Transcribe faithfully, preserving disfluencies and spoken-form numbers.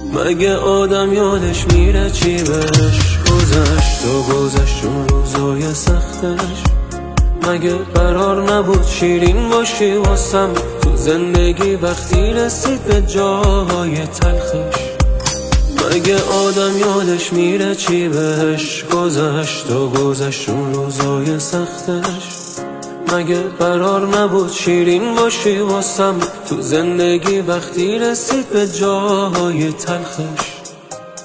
مگه آدم یادش میره چی بهش گذشت و گذشت اون روزای سختش؟ مگه قرار نبود شیرین باشی واسم تو زندگی وقتی رسید به جاهای تلخش؟ مگه آدم یادش میره چی بهش گذشت و گذشت اون روزای سختش؟ مگه قرار نبود شیرین باشی واسم تو زندگی وقتی رسید به جاهای تلخش؟